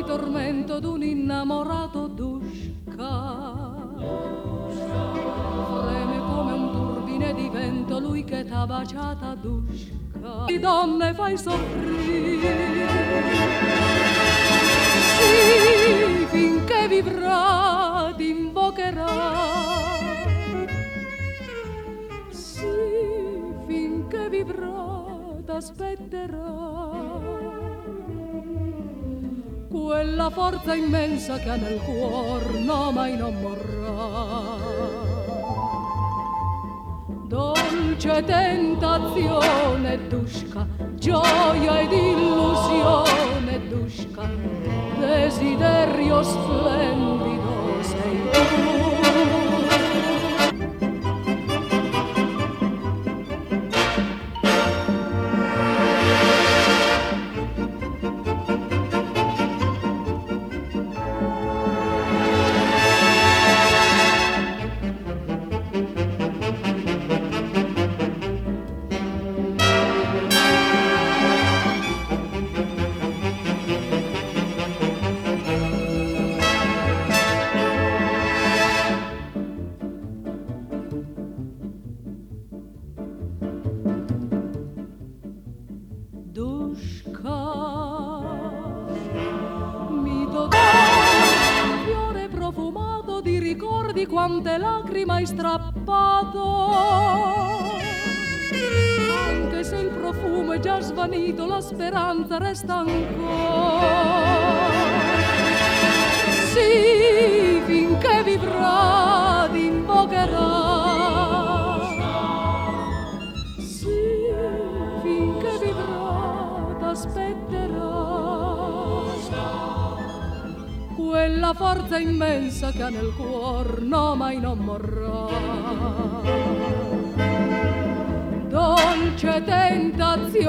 tormento d'un innamorato Dushka. Freme come un turbine di vento lui che t'ha baciata Dushka. Di donne fai soffrire, sì, finché vivrà ti invocherà, sì, finché vivrà t'aspetterà. Quella forza immensa che ha nel cuor, no, mai non morrà. Dolce tentazione Dushka, gioia ed illusione Dushka, desiderio splendido sei tu. Dushka, mi dona un fiore profumato di ricordi, quante lacrime hai strappato. Anche se il profumo è già svanito, la speranza resta ancora. Sì, finché vivrà ti invocherà. Aspetterà quella forza immensa che ha nel cuor, no, mai non morrà. Dolce tentazione